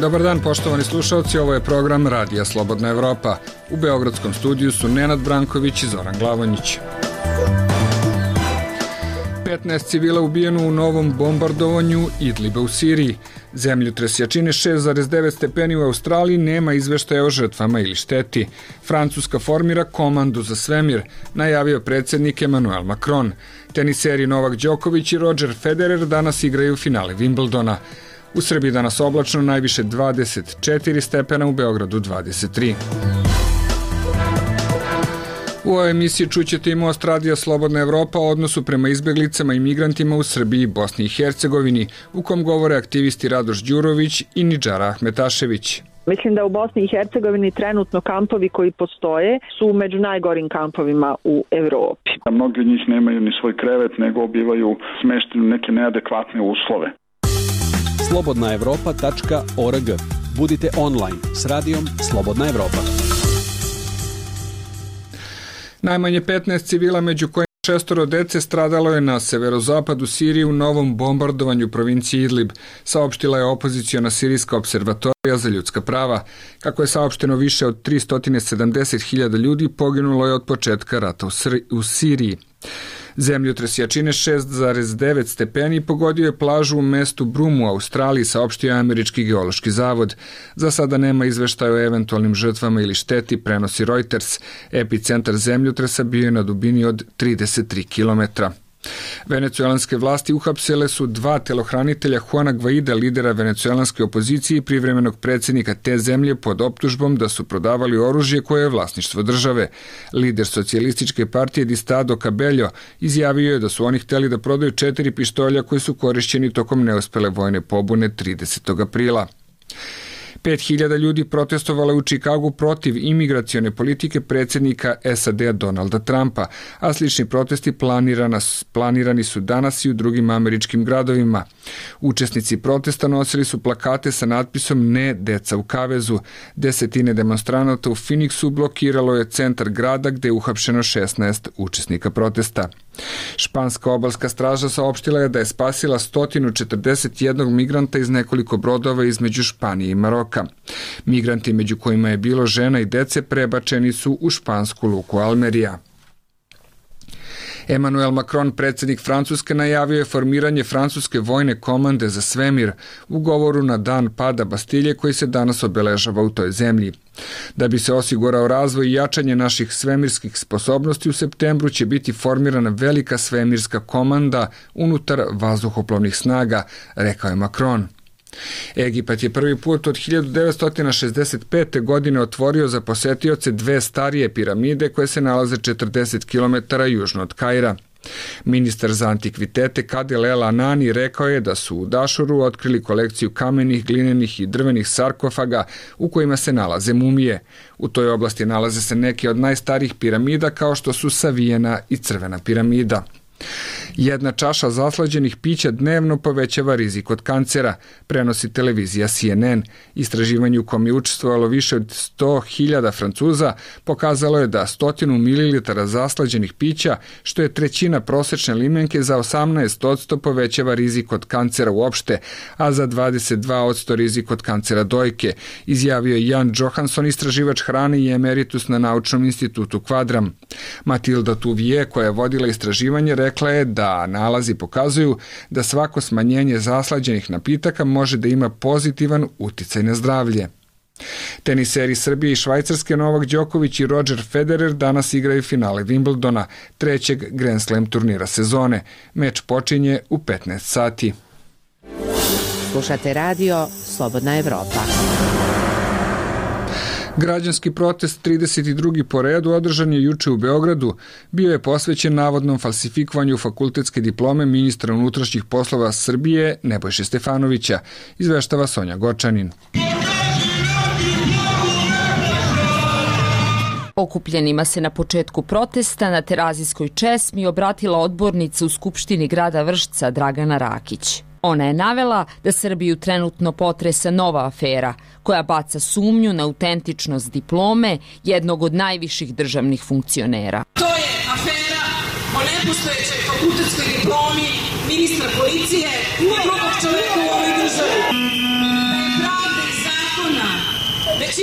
Dobar dan, poštovani slušalci, ovo je program Radija Slobodna Evropa. U beogradskom studiju su Nenad Branković i Zoran Glavonjić. 15 civila ubijeno u novom bombardovanju Idliba u Siriji. Zemljotres jačine 6,9 stepeni u Australiji, nema izveštaja o žrtvama ili šteti. Francuska formira komandu za svemir, najavio predsjednik Emmanuel Macron. Teniseri Novak Đoković i Roger Federer danas igraju finale Wimbledona. U Srbiji danas oblačno, najviše 24 stepena, u Beogradu 23. U ovoj emisiji čućete i Most Radija Slobodna Evropa o odnosu prema izbjeglicama i migrantima u Srbiji i Bosni i Hercegovini, u kom govore aktivisti Radoš Đurović i Nidžara Ahmetašević. Mislim da u Bosni i Hercegovini trenutno kampovi koji postoje su među najgorim kampovima u Evropi. Mnogi od njih nemaju ni svoj krevet, nego bivaju smešteni u neke neadekvatne uslove. slobodnaevropa.org. Budite online s radijom Slobodna Evropa. Najmanje 15 civila, među kojima 6 dece, stradalo je na severozapadu Sirije u novom bombardovanju provincije Idlib, saopštila je opoziciona sirijska observatorija za ljudska prava. Kako je saopšteno, više od 370.000 ljudi poginulo je od početka rata u Siriji. Zemljotres jačine 6,9 stepeni pogodio je plažu u mestu Brum u Australiji, saopštio je Američki geološki zavod. Za sada nema izveštaja o eventualnim žrtvama ili šteti, prenosi Reuters. Epicentar zemljotresa bio je na dubini od 33 kilometra. Venecuelanske vlasti uhapsile su 2 telohranitelja Juana Guaida, lidera venecuelanske opozicije i privremenog predsjednika te zemlje, pod optužbom da su prodavali oružje koje je vlasništvo države. Lider socijalističke partije Distado Cabello izjavio je da su oni hteli da prodaju 4 pištolja koji su korišćeni tokom neuspele vojne pobune 30. aprila. 5.000 ljudi protestovalo u Čikagu protiv imigracione politike predsjednika SAD-a Donalda Trumpa, a slični protesti planirani su danas i u drugim američkim gradovima. Učesnici protesta nosili su plakate sa natpisom "Ne deca u kavezu". Desetine demonstranata u Phoenixu blokiralo je centar grada, gde je uhapšeno 16 učesnika protesta. Španska obalska straža saopštila je da je spasila 141 migranta iz nekoliko brodova između Španije i Maroka. Migranti, među kojima je bilo žena i dece, prebačeni su u špansku luku Almerija. Emmanuel Macron, predsjednik Francuske, najavio je formiranje francuske vojne komande za svemir u govoru na dan pada Bastilje koji se danas obeležava u toj zemlji. Da bi se osigurao razvoj i jačanje naših svemirskih sposobnosti, u septembru će biti formirana velika svemirska komanda unutar vazduhoplovnih snaga, rekao je Macron. Egipat je prvi put od 1965. godine otvorio za posetioce 2 starije piramide koje se nalaze 40 km južno od Kaira. Ministar za antikvitete Kadel El Anani rekao je da su u Dašuru otkrili kolekciju kamenih, glinenih i drvenih sarkofaga u kojima se nalaze mumije. U toj oblasti nalaze se neke od najstarijih piramida kao što su Savijena i Crvena piramida. 1 čaša zaslađenih pića dnevno povećava rizik od kancera, prenosi televizija CNN. Istraživanje u kom je učestvovalo više od 100.000 Francuza pokazalo je da 100 ml zaslađenih pića, što je 1/3 prosečne limenke, za 18% povećava rizik od kancera uopšte, a za 22% rizik od kancera dojke, izjavio je Jan Johansson, istraživač hrane i emeritus na Naučnom institutu Kvadram. Matilda Tuvije, koja je vodila istraživanje, rekla je da nalazi pokazuju da svako smanjenje zaslađenih napitaka može da ima pozitivan uticaj na zdravlje. Teniseri Srbije i Švajcarske Novak Đoković i Roger Federer danas igraju finale Wimbledona, 3. Grand Slam turnira sezone. Meč počinje u 15 sati. Slušate radio Slobodna Evropa. Građanski protest 32. po redu održan je juče u Beogradu. Bio je posvećen navodnom falsifikovanju fakultetske diplome ministra unutrašnjih poslova Srbije Nebojše Stefanovića, izveštava Sonja Gočanin. Okupljenima se na početku protesta na Terazijskoj česmi obratila odbornica u Skupštini grada Vršca Dragana Rakić. Ona je navela da Srbiju trenutno potresa nova afera koja baca sumnju na autentičnost diplome jednog od najviših državnih funkcionera. To je afera o nepostojećoj fakultetskoj diplomi ministra policije i drugog čoveka u ovoj državi. Pravda i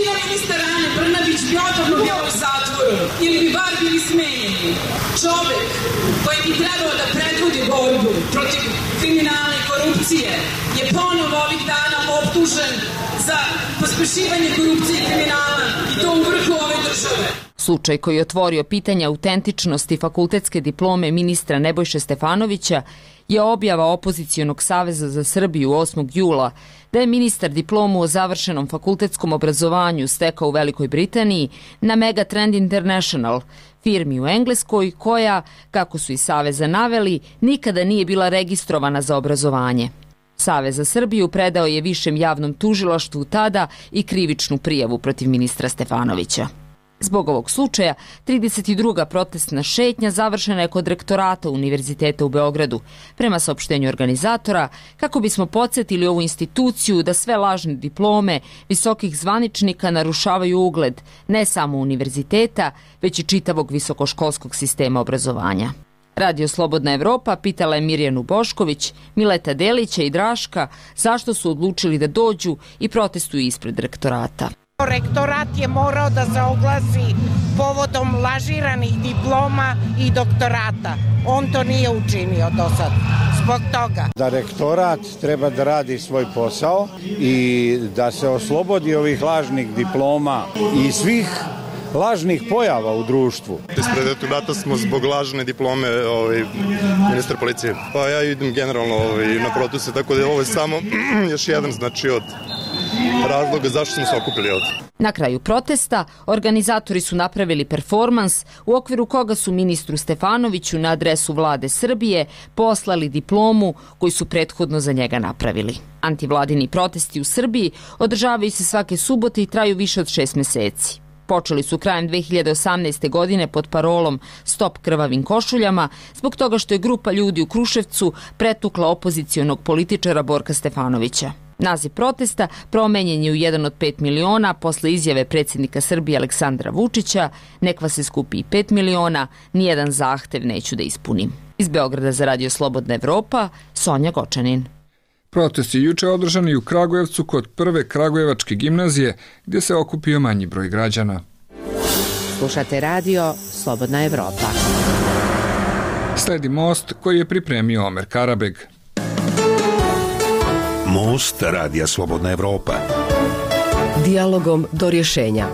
Većina ministara Ane Brnabić bi odavno bio u zatvoru ili bi bar bili smenjeni. Čovek koji bi trebao da predvodi borbu protiv kriminala i korupcije je ponovo ovih dana optužen za pospešivanje korupcije i kriminala i to u vrhu ove države. Slučaj koji je otvorio pitanje autentičnosti fakultetske diplome ministra Nebojše Stefanovića je objava Opozicionog saveza za Srbiju 8. jula da je ministar diplomu o završenom fakultetskom obrazovanju stekao u Velikoj Britaniji na Megatrend International, firmi u Engleskoj koja, kako su iz Saveza naveli, nikada nije bila registrovana za obrazovanje. Savez za Srbiju predao je Višem javnom tužilaštvu tada i krivičnu prijavu protiv ministra Stefanovića. Zbog ovog slučaja, 32. protestna šetnja završena je kod rektorata Univerziteta u Beogradu, prema saopštenju organizatora, kako bismo podsjetili ovu instituciju da sve lažne diplome visokih zvaničnika narušavaju ugled ne samo univerziteta, već i čitavog visokoškolskog sistema obrazovanja. Radio Slobodna Evropa pitala je Mirjanu Bošković, Mileta Delića i Draška zašto su odlučili da dođu i protestuju ispred rektorata. Rektorat je morao da se oglasi povodom lažiranih diploma i doktorata. On to nije učinio do sad. Zbog toga. Da rektorat treba da radi svoj posao i da se oslobodi ovih lažnih diploma i svih lažnih pojava u društvu. Ispred rektorata smo zbog lažne diplome ministra policije. Pa ja idem generalno na proteste, tako da je ovo samo još jedan od razloga zašto smo se okupili ovdje. Na kraju protesta, organizatori su napravili performans u okviru koga su ministru Stefanoviću na adresu vlade Srbije poslali diplomu koju su prethodno za njega napravili. Antivladini protesti u Srbiji održavaju se svake subote i traju više od 6 meseci. Počeli su krajem 2018. godine pod parolom Stop krvavim košuljama, zbog toga što je grupa ljudi u Kruševcu pretukla opozicionog političara Borka Stefanovića. Naziv protesta promenjen je u 1 od 5 miliona posle izjave predsjednika Srbije Aleksandra Vučića: nek vas se skupi 5 miliona, nijedan zahtev neću da ispunim. Iz Beograda za Radio Slobodna Evropa, Sonja Gočanin. Protest je juče održan i u Kragujevcu kod prve Kragujevačke gimnazije, gdje se okupio manji broj građana. Slušate Radio Slobodna Evropa. Sledi Most koji je pripremio Omer Karabeg. Most Radija Slobodna Evropa. Dijalogom do rješenja.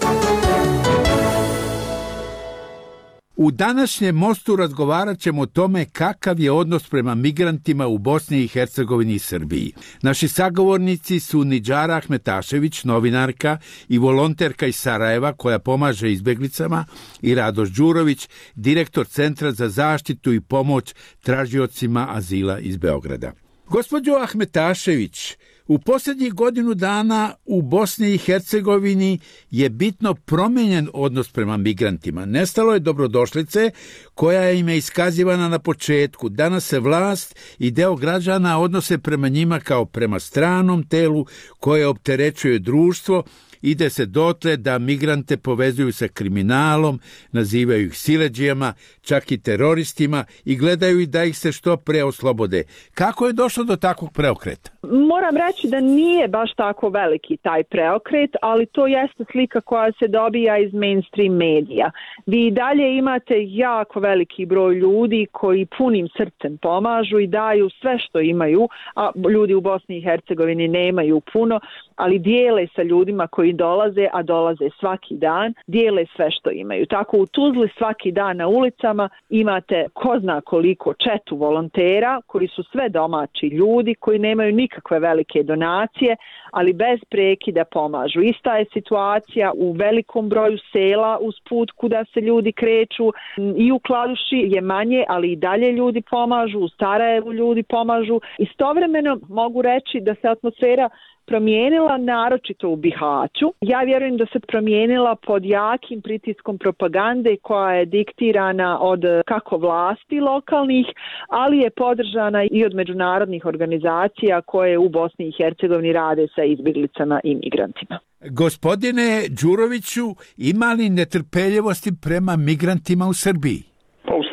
U današnjem Mostu razgovarat ćemo o tome kakav je odnos prema migrantima u Bosni i Hercegovini i Srbiji. Naši sagovornici su Nidžara Ahmetašević, novinarka i volonterka iz Sarajeva koja pomaže izbjeglicama, i Radoš Đurović, direktor Centra za zaštitu i pomoć tražiocima azila iz Beograda. Gospođo Ahmetašević, u posljednjih godinu dana u Bosni i Hercegovini je bitno promijenjen odnos prema migrantima. Nestalo je dobrodošlice koja im je iskazivana na početku. Danas se vlast i deo građana odnose prema njima kao prema stranom telu koje opterećuje društvo. Ide se dotle da migrante povezuju sa kriminalom, nazivaju ih siledžijama, čak i teroristima i gledaju da ih se što pre oslobode. Kako je došlo do takvog preokreta? Moram reći da nije baš tako veliki taj preokret, ali to jeste slika koja se dobija iz mainstream medija. Vi i dalje imate jako veliki broj ljudi koji punim srcem pomažu i daju sve što imaju, a ljudi u Bosni i Hercegovini nemaju puno, ali dijele sa ljudima koji dolaze, a dolaze svaki dan, dijele sve što imaju. Tako u Tuzli svaki dan na ulicama imate ko zna koliko četu volontera koji su sve domaći ljudi koji nemaju nikakve velike donacije, ali bez prekida pomažu. Ista je situacija u velikom broju sela uz put kuda se ljudi kreću. I u Kladuši je manje, ali i dalje ljudi pomažu, u Sarajevu ljudi pomažu. Istovremeno mogu reći da se atmosfera promijenila, naročito u Bihaću. Ja vjerujem da se promijenila pod jakim pritiskom propagande koja je diktirana od kako vlasti lokalnih, ali je podržana i od međunarodnih organizacija koje u Bosni i Hercegovini rade sa izbjeglicama i migrantima. Gospodine Đuroviću, ima li netrpeljivosti prema migrantima u Srbiji? Pa u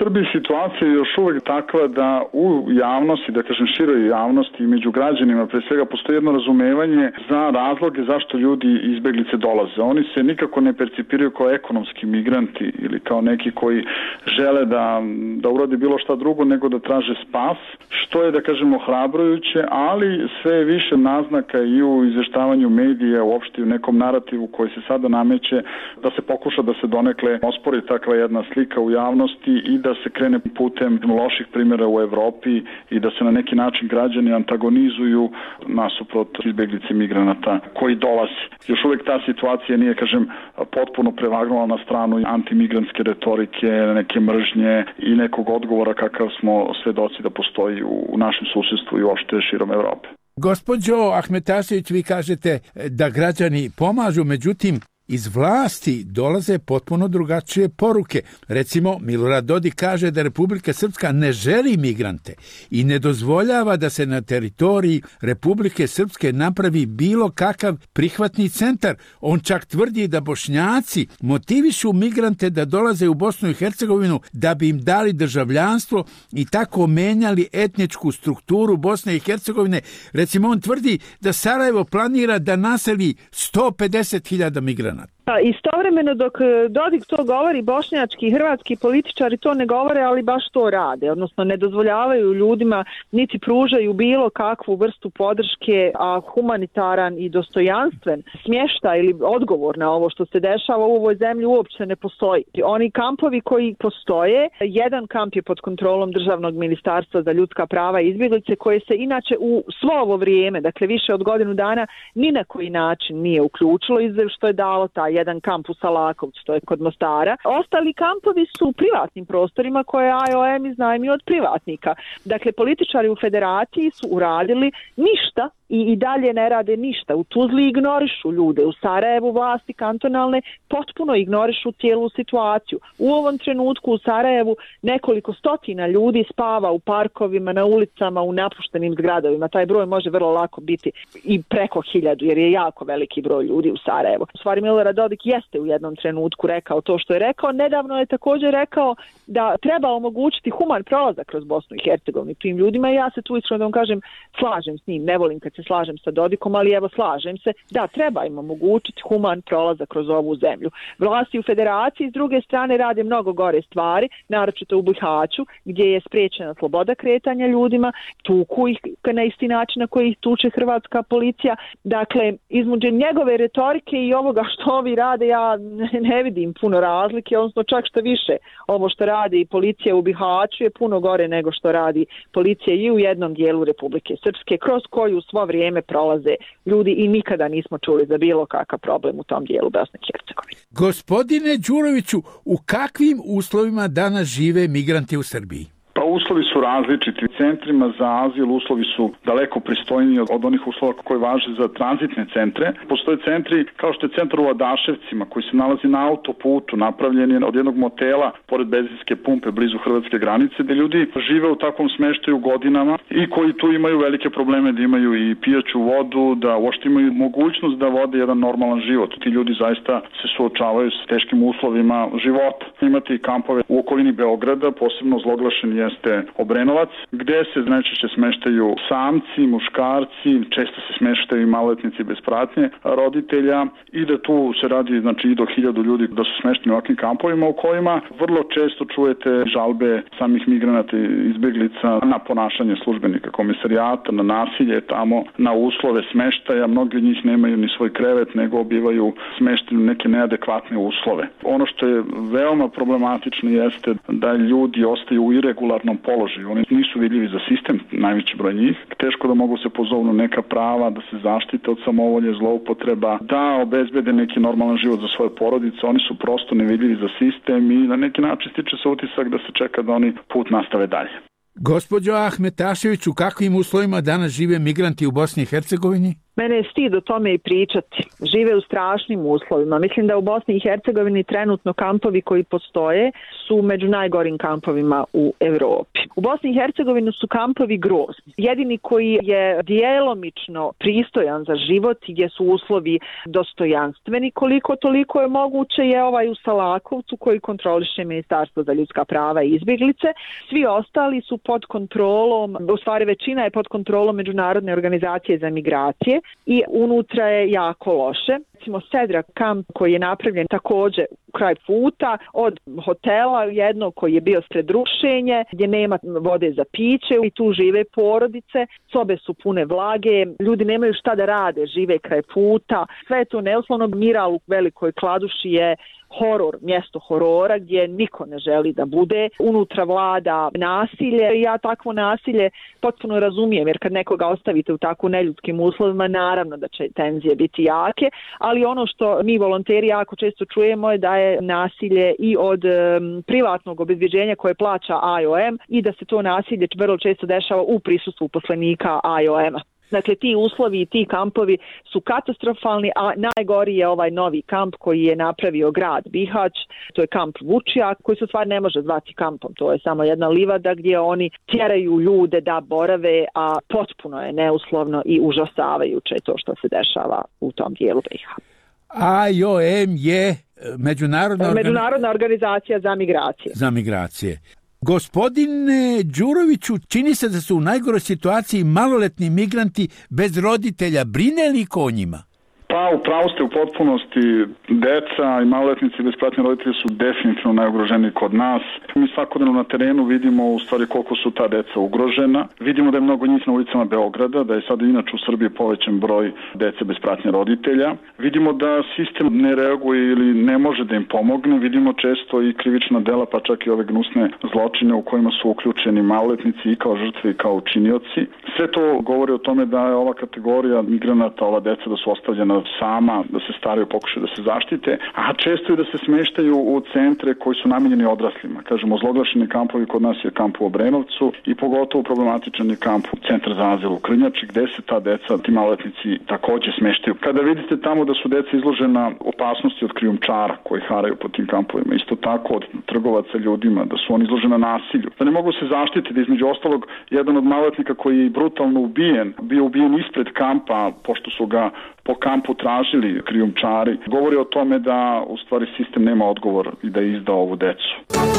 Srbiji situacija je još uvek takva da u javnosti, da kažem široj javnosti i među građanima pre svega postoji jedno razumevanje za razloge zašto ljudi izbeglice dolaze. Oni se nikako ne percipiraju kao ekonomski migranti ili kao neki koji žele da urade bilo šta drugo nego da traže spas, što je da kažemo ohrabrujuće, ali sve više naznaka i u izveštavanju medija, uopšte u nekom narativu koji se sada nameće, da se pokuša da se donekle ospori takva jedna slika u javnosti i da se krene putem loših primjera u Evropi i da se na neki način građani antagonizuju nasuprot izbeglice migranata koji dolaze. Još uvek ta situacija nije, kažem, potpuno prevagnula na stranu antimigrantske retorike, neke mržnje i nekog odgovora kakav smo svedoci da postoji u našem susedstvu i uopšte širom Evrope. Gospođo Ahmetašević, vi kažete da građani pomažu, međutim, iz vlasti dolaze potpuno drugačije poruke. Recimo, Milorad Dodik kaže da Republika Srpska ne želi migrante i ne dozvoljava da se na teritoriji Republike Srpske napravi bilo kakav prihvatni centar. On čak tvrdi da Bošnjaci motivišu migrante da dolaze u Bosnu i Hercegovinu da bi im dali državljanstvo i tako menjali etničku strukturu Bosne i Hercegovine. Recimo, on tvrdi da Sarajevo planira da naseli 150.000 migranata. Istovremeno dok Dodik to govori, bošnjački i hrvatski političari to ne govore, ali baš to rade, odnosno ne dozvoljavaju ljudima niti pružaju bilo kakvu vrstu podrške, a humanitaran i dostojanstven smještaj ili odgovor na ovo što se dešava u ovoj zemlji uopće ne postoji. Oni kampovi koji postoje, jedan kamp je pod kontrolom Državnog ministarstva za ljudska prava i izbjeglice koje se inače u svo ovo vrijeme, dakle više od godinu dana, ni na koji način nije uključilo iz što je dalo taj jedan kamp u Salakovcu, to je kod Mostara. Ostali kampovi su u privatnim prostorima koje IOM iznajmio od privatnika. Dakle, političari u federaciji su uradili ništa i dalje ne rade ništa. U Tuzli ignorišu ljude, u Sarajevu vlasti kantonalne potpuno ignorišu cijelu situaciju. U ovom trenutku u Sarajevu nekoliko stotina ljudi spava u parkovima, na ulicama, u napuštenim zgradovima. Taj broj može vrlo lako biti i preko 1000 jer je jako veliki broj ljudi u Sarajevu. U stvari Milorad Dodik jeste u jednom trenutku rekao to što je rekao. Nedavno je također rekao da treba omogućiti human prolazak kroz Bosnu i Hercegovinu tim ljudima i ja se tu iskreno da vam kažem slažem s njim, ne volim kad se slažem sa Dodikom, ali evo slažem se da treba im omogućiti human prolazak kroz ovu zemlju. Vlasti u federaciji s druge strane rade mnogo gore stvari, naročito u Bihaću gdje je spriječena sloboda kretanja ljudima, tuku ih na isti način na koji ih tuče hrvatska policija. Dakle, između njegove retorike i ovoga što ovi rade ja ne vidim puno razlike, odnosno čak što više ovo što radi policija u Bihaću je puno gore nego što radi policija i u jednom dijelu Republike Srpske, kroz koju svo vrijeme prolaze ljudi i nikada nismo čuli za bilo kakav problem u tom dijelu Bosne i Hercegovine. Gospodine Đuroviću, u kakvim uslovima danas žive migranti u Srbiji? Pa uslovi su različiti. U centrima za azil uslovi su daleko pristojniji od onih uslova koji važe za tranzitne centre. Postoje centri kao što je centar u Adaševcima koji se nalazi na autoputu, napravljen je od jednog motela pored benzinske pumpe blizu hrvatske granice, gde ljudi žive u takvom smeštaju godinama i koji tu imaju velike probleme da imaju i pijaću vodu, da uopšte imaju mogućnost da vode jedan normalan život. Ti ljudi zaista se suočavaju s teškim uslovima života. Imate i kampove u okolini Beograda, posebno zloglašen jeste Obrenovac, gde se najčešće smeštaju samci, muškarci, često se smeštaju i maloletnici bez pratnje roditelja i da tu se radi znači i do 1000 ljudi da su smešteni u ovakvim kampovima u kojima vrlo često čujete žalbe samih migranata i izbjeglica na ponašanje službenika komisarijata, na nasilje tamo, na uslove smeštaja. Mnogi od njih nemaju ni svoj krevet, nego bivaju smešteni u neke neadekvatne uslove. Ono što je veoma problematično jeste da ljudi ostaju u irregularnom položaju. Oni nisu vidljivi za sistem, najveći broj njih. Teško da mogu se pozovnu neka prava, da se zaštite od samovolje, zloupotreba, da obezbede neki normalan život za svoje porodice. Oni su prosto nevidljivi za sistem i na neki način stiče se utisak da se čeka da oni put nastave dalje. Gospođo Ahmetašević, u kakvim uslovima danas žive migranti u Bosni i Hercegovini? Mene je stid o tome i pričati. Žive u strašnim uslovima. Mislim da u Bosni i Hercegovini trenutno kampovi koji postoje su među najgorim kampovima u Europi. U Bosni i Hercegovini su kampovi grozni. Jedini koji je djelomično pristojan za život gdje su uslovi dostojanstveni koliko toliko je moguće je ovaj u Salakovcu koji kontroliše Ministarstvo za ljudska prava i izbjeglice. Svi ostali su pod kontrolom, u stvari većina je pod kontrolom Međunarodne organizacije za migracije i unutra je jako loše. Recimo Sedra kamp koji je napravljen također kraj puta od hotela jednog koji je bio sred rušenje gdje nema vode za piće i tu žive porodice, sobe su pune vlage, ljudi nemaju šta da rade, žive kraj puta, sve je to neuslovno. Miral u Velikoj Kladuši je horor, mjesto horora gdje niko ne želi da bude. Unutra vlada nasilje i ja takvo nasilje potpuno razumijem jer kad nekoga ostavite u tako neljudskim uslovima naravno da će tenzije biti jake, ali ono što mi volonteri jako često čujemo je da je nasilje i od privatnog obezbjeđenja koje plaća IOM i da se to nasilje vrlo često dešava u prisustvu uposlenika IOM-a. Dakle, ti uslovi i ti kampovi su katastrofalni, a najgori je ovaj novi kamp koji je napravio grad Bihać, to je kamp Vučijak, koji se u stvari ne može zvati kampom, to je samo jedna livada gdje oni tjeraju ljude da borave, a potpuno je neuslovno i užasavajuće to što se dešava u tom dijelu BiH. IOM je Međunarodna organizacija za migracije. Gospodine Đuroviću, čini se da su u najgoroj situaciji maloletni migranti bez roditelja. Brine li ko o njima? Pa, upravo ste u potpunosti. Deca i maloletnici bez pratnje roditelja su definitivno najugroženiji kod nas. Mi svakodnevno na terenu vidimo u stvari koliko su ta deca ugrožena. Vidimo da je mnogo njih na ulicama Beograda, da je sada inače u Srbiji povećan broj dece bez pratnje roditelja. Vidimo da sistem ne reaguje ili ne može da im pomogne. Vidimo često i krivična dela, pa čak i ove gnusne zločine u kojima su uključeni maloletnici i kao žrtve i kao učinioci. Sve to govori o tome da je ova kategorija migranata, ova deca da su ostavljena sama, da se staraju, pokušaju da se zaštite, a često i da se smeštaju u centre koji su namijenjeni odraslima. Kažemo, ozloglašeni kampovi kod nas je kamp u Obrenovcu i pogotovo problematičan je kamp u Centar za azil u Krnjači, gde se ta deca, ti maloletnici također smeštaju. Kada vidite tamo da su deca izložena opasnosti od krijumčara koji haraju po tim kampovima, isto tako od trgovaca ljudima, da su oni izložena nasilju, da ne mogu se zaštititi, da između ostalog jedan od maloletnika koji je brutalno ubijen, bio ubijen ispred kampa, pošto su ga po kampu tražili krijumčari, govori o tome da u stvari sistem nema odgovor i da je izdao ovu decu.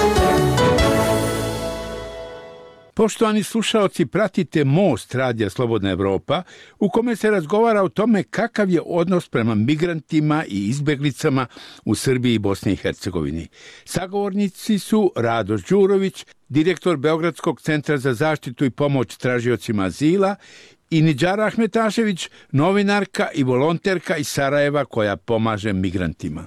Poštovani slušaoci, pratite Most Radija Slobodna Evropa, u kome se razgovara o tome kakav je odnos prema migrantima i izbjeglicama u Srbiji i Bosni i Hercegovini. Sagovornici su Radoš Đurović, direktor Beogradskog centra za zaštitu i pomoć tražiocima azila, i Nidžara Ahmetašević, novinarka i volonterka iz Sarajeva koja pomaže migrantima.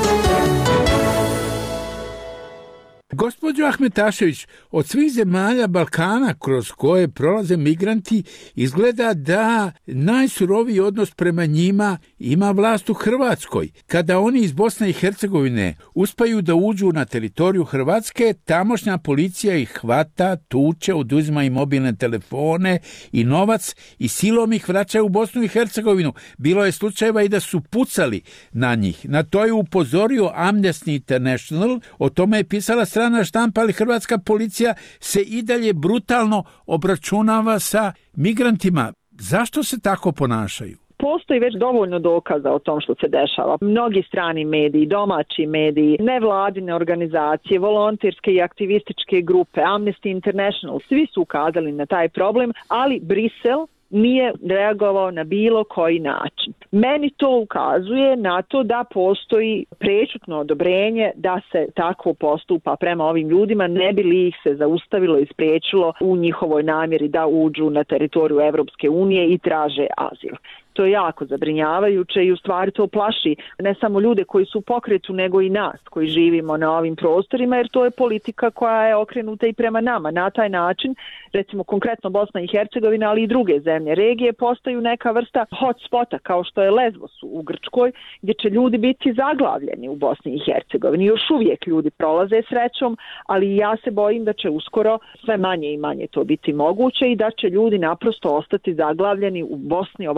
Gospođo Ahmetašević, od svih zemalja Balkana kroz koje prolaze migranti izgleda da najsuroviji odnos prema njima ima vlast u Hrvatskoj. Kada oni iz Bosne i Hercegovine uspaju da uđu na teritoriju Hrvatske, tamošnja policija ih hvata, tuče, oduzima im mobilne telefone i novac i silom ih vraća u Bosnu i Hercegovinu. Bilo je slučajeva i da su pucali na njih. Na to je upozorio Amnesty International, o tome je pisala strana štampa, ali hrvatska policija se i dalje brutalno obračunava sa migrantima. Zašto se tako ponašaju? Postoji već dovoljno dokaza o tom što se dešava. Mnogi strani mediji, domaći mediji, nevladine organizacije, volonterske i aktivističke grupe, Amnesty International, svi su ukazali na taj problem, ali Brisel nije reagovao na bilo koji način. Meni to ukazuje na to da postoji prečutno odobrenje da se tako postupa prema ovim ljudima, ne bi li ih se zaustavilo i spriječilo u njihovoj namjeri da uđu na teritoriju Evropske unije i traže azil. To je jako zabrinjavajuće i u stvari to plaši ne samo ljude koji su u pokretu, nego i nas koji živimo na ovim prostorima, jer to je politika koja je okrenuta i prema nama. Na taj način, recimo konkretno Bosna i Hercegovina, ali i druge zemlje regije postaju neka vrsta hotspota kao što je Lesbos u Grčkoj, gdje će ljudi biti zaglavljeni u Bosni i Hercegovini. Još uvijek ljudi prolaze srećom, ali ja se bojim da će uskoro sve manje i manje to biti moguće i da će ljudi naprosto ostati zaglavljeni u Bosni ovakvoj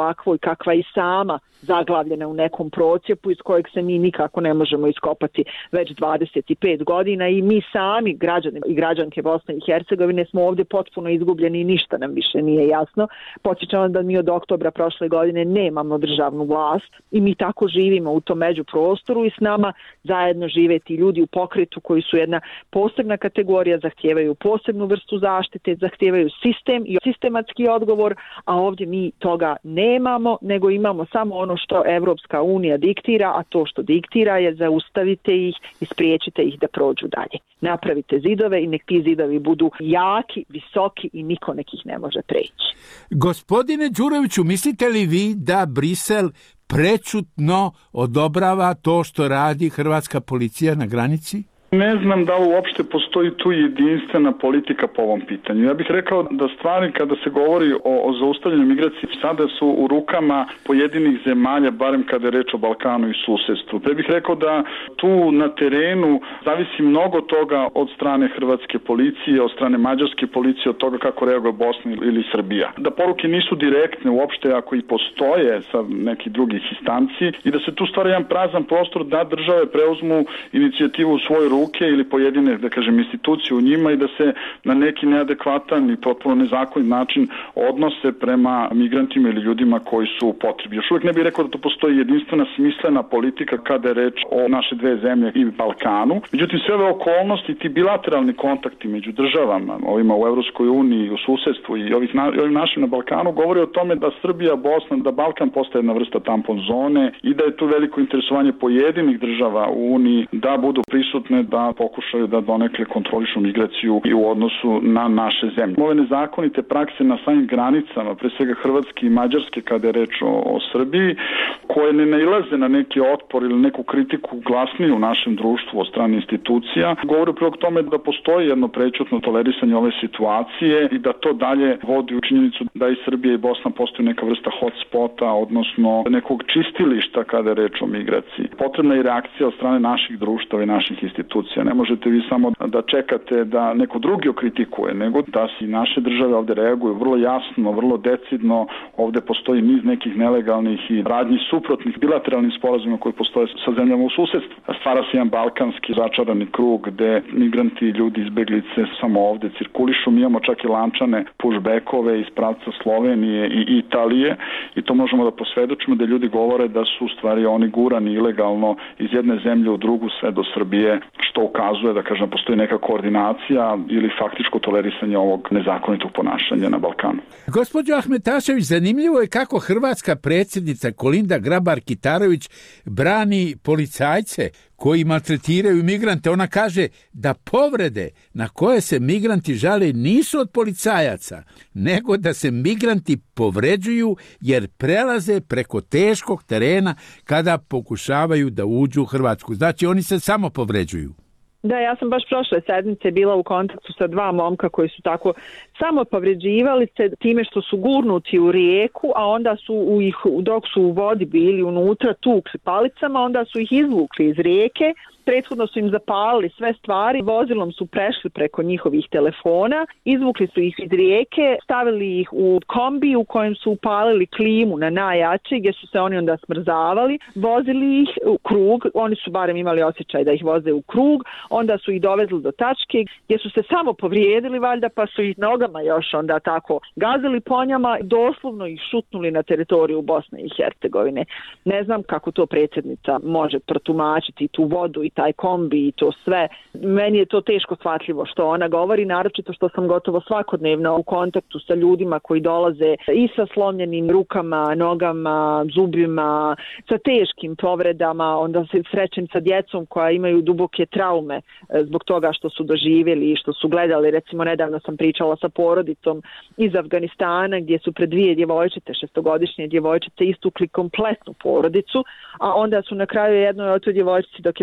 kakva i sama zaglavljena u nekom procjepu iz kojeg se mi nikako ne možemo iskopati već 25 godina i mi sami, građani i građanke Bosne i Hercegovine, smo ovdje potpuno izgubljeni i ništa nam više nije jasno. Podsjećam da mi od oktobra prošle godine nemamo državnu vlast i mi tako živimo u tom međuprostoru i s nama zajedno žive ti ljudi u pokretu koji su jedna posebna kategorija, zahtijevaju posebnu vrstu zaštite, zahtijevaju sistem i sistematski odgovor, a ovdje mi toga nemamo, nego imamo samo ono što Evropska unija diktira, a to što diktira je zaustavite ih i spriječite ih da prođu dalje. Napravite zidove i nek ti zidovi budu jaki, visoki i niko nekih ne može preći. Gospodine Đuroviću, mislite li vi da Brisel prečutno odobrava to što radi hrvatska policija na granici? Ne znam da li uopšte postoji tu jedinstvena politika po ovom pitanju. Ja bih rekao da stvari kada se govori o zaustavljanju migracije sada su u rukama pojedinih zemalja, barem kada je reč o Balkanu i susedstvu. Ja bih rekao da tu na terenu zavisi mnogo toga od strane hrvatske policije, od strane mađarske policije, od toga kako reaguje Bosna ili Srbija. Da poruke nisu direktne uopšte ako i postoje sa nekih drugih instanci i da se tu stvara jedan prazan prostor da države preuzmu inicijativu u svoju ruke ili pojedine, da kažem, institucije u njima i da se na neki neadekvatan i potpuno nezakonit način odnose prema migrantima ili ljudima koji su u potrebi. Još uvijek ne bih rekao da to postoji jedinstvena smislena politika kada je reč o naše dve zemlje i Balkanu. Međutim, sve ove okolnosti, ti bilateralni kontakti među državama, ovima u Evropskoj uniji, u susedstvu i ovim našim na Balkanu, govori o tome da Srbija, Bosna, da Balkan postaje jedna vrsta tampon zone i da je tu veliko interesovanje pojedinih država u Uniji da budu prisutne, da pokušaju da donekle kontrolišu migraciju i u odnosu na naše zemlje. Ove nezakonite prakse na samim granicama, pre svega Hrvatske i Mađarske kada je reč o Srbiji, koje ne nailaze na neki otpor ili neku kritiku glasniju u našem društvu od strane institucija, govori prilog tome da postoji jedno prečutno tolerisanje ove situacije i da to dalje vodi u činjenicu da i Srbija i Bosna postoji neka vrsta hotspota, odnosno nekog čistilišta kada je reč o migraciji. Potrebna je reakcija od strane naših društava i naših institucija. Ne možete vi samo da čekate da neko drugi okritikuje, nego da si naše države ovdje reaguju vrlo jasno, vrlo decidno. Ovdje postoji niz nekih nelegalnih i radnji suprotnih bilateralnih sporazuma koji postoje sa zemljama u susedstvu. Stvara se jedan balkanski začarani krug gde migranti i ljudi izbeglice samo ovdje cirkulišu. Mi imamo čak i lančane pushbackove iz pravca Slovenije i Italije i to možemo da posvedočimo da ljudi govore da su u stvari oni gurani ilegalno iz jedne zemlje u drugu sve do Srbije, što ukazuje da kažem postoji neka koordinacija ili faktičko tolerisanje ovog nezakonitog ponašanja na Balkanu. Gospođo Ahmetašević, zanimljivo je kako hrvatska predsjednica Kolinda Grabar-Kitarović brani policajce koji maltretiraju migrante. Ona kaže da povrede na koje se migranti žale nisu od policajaca, nego da se migranti povređuju jer prelaze preko teškog terena kada pokušavaju da uđu u Hrvatsku. Znači oni se samo povređuju. Da, ja sam baš prošle sedmice bila u kontaktu sa dva momka koji su tako samo povređivali se time što su gurnuti u rijeku, a onda su ih, dok su u vodi bili unutra, tukli palicama, onda su ih izvukli iz rijeke. Prethodno su im zapalili sve stvari, vozilom su prešli preko njihovih telefona, izvukli su ih iz rijeke, stavili ih u kombi u kojem su upalili klimu na najjače gdje su se oni onda smrzavali, vozili ih u krug, oni su barem imali osjećaj da ih voze u krug, onda su ih dovezli do tačke gdje su se samo povrijedili valjda pa su ih nogama još onda tako gazili po njama, doslovno ih šutnuli na teritoriju Bosne i Hercegovine. Ne znam kako to predsjednica može protumačiti tu vodu i taj kombi i to sve. Meni je to teško shvatljivo što ona govori, naročito što sam gotovo svakodnevno u kontaktu sa ljudima koji dolaze i sa slomljenim rukama, nogama, zubima, sa teškim povredama, onda se srećem sa djecom koja imaju duboke traume zbog toga što su doživjeli i što su gledali. Recimo, nedavno sam pričala sa porodicom iz Afganistana gdje su pred dvije djevojčice, 6-godišnje djevojčice, istukli kompletnu porodicu, a onda su na kraju jednoj od toj djevojčici dok je plakala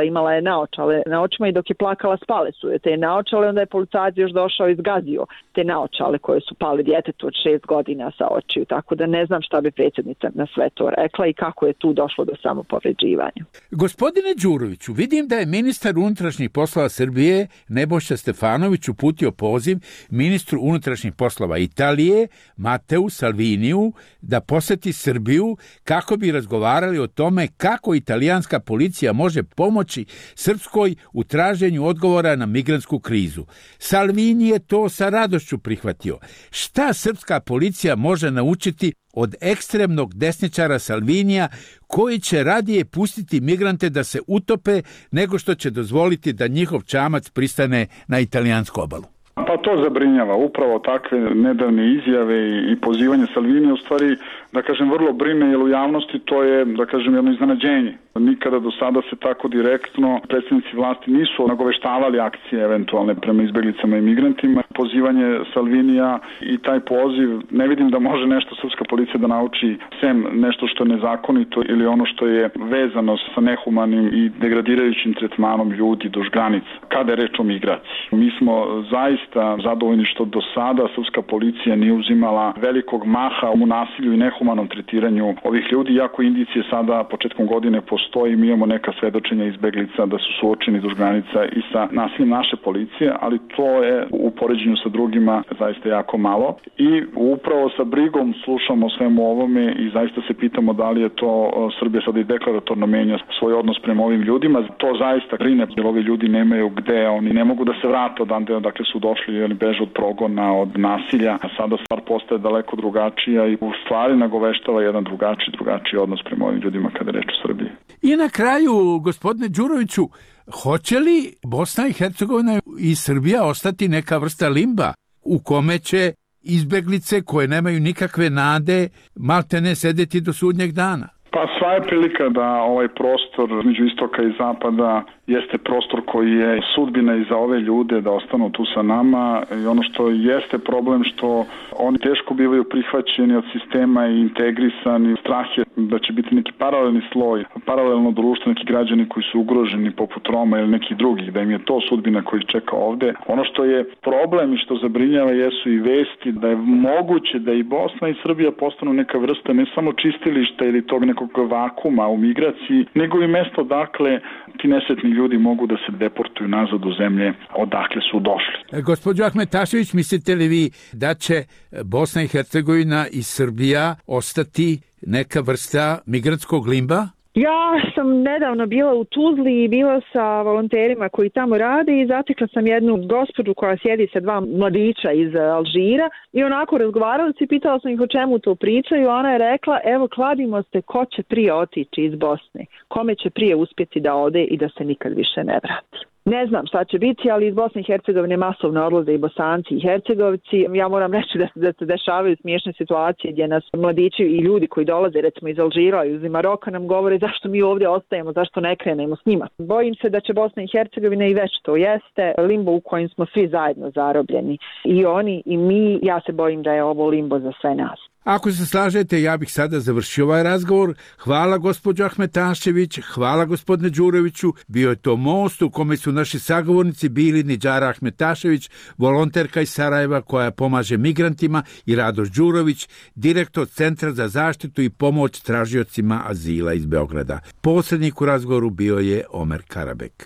plakala, imala je naočale na očima i dok je plakala spale su je te naočale, onda je policajac još došao i izgazio te naočale koje su pali djetetu od 6 godina sa očiju, tako da ne znam šta bi predsjednica na sve to rekla i kako je tu došlo do samopovređivanja. Gospodine Đuroviću, vidim da je ministar unutrašnjih poslova Srbije Nebojša Stefanović uputio poziv ministru unutrašnjih poslova Italije Mateu Salviniju da poseti Srbiju kako bi razgovarali o tome kako italijanska policija može pomoći Srpskoj u traženju odgovora na migrantsku krizu. Salvini je to sa radošću prihvatio. Šta srpska policija može naučiti od ekstremnog desničara Salvinija koji će radije pustiti migrante da se utope nego što će dozvoliti da njihov čamac pristane na italijansku obalu? Pa to zabrinjava. Upravo takve nedavne izjave i pozivanje Salvinija u stvari, da kažem, vrlo brine, jer u javnosti to je, da kažem, jedno iznenađenje. Nikada do sada se tako direktno predstavnici vlasti nisu nagoveštavali akcije eventualne prema izbeglicama i migrantima. Pozivanje Salvinija i taj poziv, ne vidim da može nešto srpska policija da nauči, sem nešto što je nezakonito ili ono što je vezano sa nehumanim i degradirajućim tretmanom ljudi duž granica, kada je reč o migraciji. Mi smo zaista zadovoljni što do sada srpska policija nije uzimala velikog maha u nasilju i nehumanom tretiranju ovih ljudi, iako indicije sada početkom godine postoji, mi imamo neka svedočenja izbeglica da su suočeni duž granica i sa nasiljem naše policije, ali to je u poređenju sa drugima zaista jako malo. I upravo sa brigom slušamo svemu ovome i zaista se pitamo da li je to Srbija sada i deklaratorno menja svoj odnos prema ovim ljudima. To zaista brine, jer ovi ljudi nemaju gde, oni ne mogu da se vrate odande odakle su došli ili beže od progona, od nasilja. A sada stvar postaje daleko drugačija i u stvari nagoveštava jedan drugačiji odnos prema ovim ljudima kada je reč o Srbiji. I na kraju, gospodine Đuroviću, hoće li Bosna i Hercegovina i Srbija ostati neka vrsta limba u kome će izbeglice koje nemaju nikakve nade maltene sedeti do sudnjeg dana? Pa sva je prilika da ovaj prostor između istoka i zapada jeste prostor koji je sudbina i za ove ljude da ostanu tu sa nama i ono što jeste problem što oni teško bivaju prihvaćeni od sistema i integrisani. Strah je da će biti neki paralelni sloj, paralelno društvo, neki građani koji su ugroženi poput Roma ili nekih drugih, da im je to sudbina koji čeka ovde. Ono što je problem i što zabrinjava jesu i vesti da je moguće da i Bosna i Srbija postanu neka vrsta ne samo čistilišta ili tog nekog vakuma u migraciji, nego i mesto dakle ti nesretni ljudi mogu da se deportuju nazad u zemlje odakle su došli. Gospođo Ahmetašević, mislite li vi da će Bosna i Hercegovina i Srbija ostati neka vrsta migrantskog limba? Ja sam nedavno bila u Tuzli i bila sa volonterima koji tamo rade i zatekla sam jednu gospođu koja sjedi sa 2 mladića iz Alžira i onako razgovarali se i pitala sam ih o čemu to pričaju. Ona je rekla, evo kladimo se ko će prije otići iz Bosne, kome će prije uspjeti da ode i da se nikad više ne vrati. Ne znam šta će biti, ali iz Bosne i Hercegovine masovno odlaze i Bosanci i Hercegovci. Ja moram reći da se dešavaju smiješne situacije gdje nas mladići i ljudi koji dolaze recimo iz Alžira i iz Maroka nam govore zašto mi ovdje ostajemo, zašto ne krenemo s njima. Bojim se da će Bosna i Hercegovina i već to jeste limbo u kojem smo svi zajedno zarobljeni. I oni i mi, ja se bojim da je ovo limbo za sve nas. Ako se slažete, ja bih sada završio ovaj razgovor. Hvala gospođo Ahmetašević, hvala gospodine Đuroviću. Bio je to most u kome su naši sagovornici bili Nidžara Ahmetašević, volonterka iz Sarajeva koja pomaže migrantima, i Radoš Đurović, direktor Centra za zaštitu i pomoć tražiocima azila iz Beograda. Posrednik u razgovoru bio je Omer Karabek.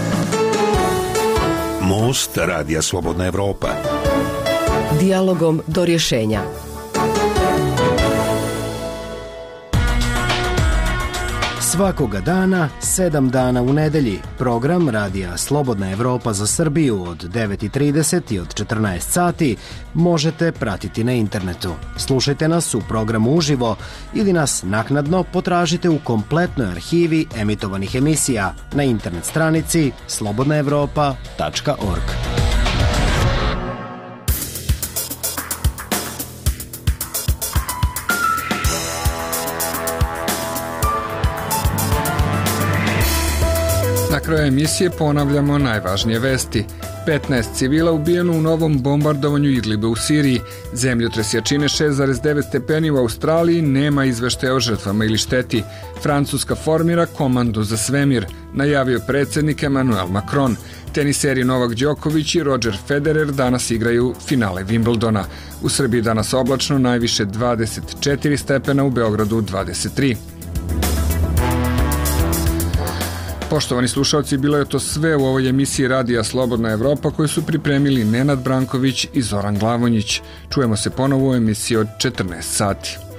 Most Radija Slobodna Evropa. Dijalogom do rješenja. Svakoga dana, 7 dana u nedelji, program Radija Slobodna Evropa za Srbiju od 9:30 i od 14 sati možete pratiti na internetu. Slušajte nas u programu uživo ili nas naknadno potražite u kompletnoj arhivi emitovanih emisija na internet stranici slobodnaevropa.org. Na kraju emisije ponavljamo najvažnije vesti. 15 civila ubijeno u novom bombardovanju Idliba u Siriji. Zemljotres jačine 6,9 stepeni u Australiji, nema izveštaja o žrtvama ili šteti. Francuska formira komandu za svemir. najavio predsjednik Emmanuel Macron. Teniseri Novak Đoković i Roger Federer danas igraju finale Wimbledona. U Srbiji danas oblačno, najviše 24 stepena, u Beogradu 23. Poštovani slušalci, bilo je to sve u ovoj emisiji Radija Slobodna Evropa koju su pripremili Nenad Branković i Zoran Glavonjić. Čujemo se ponovo u emisiji od 14 sati.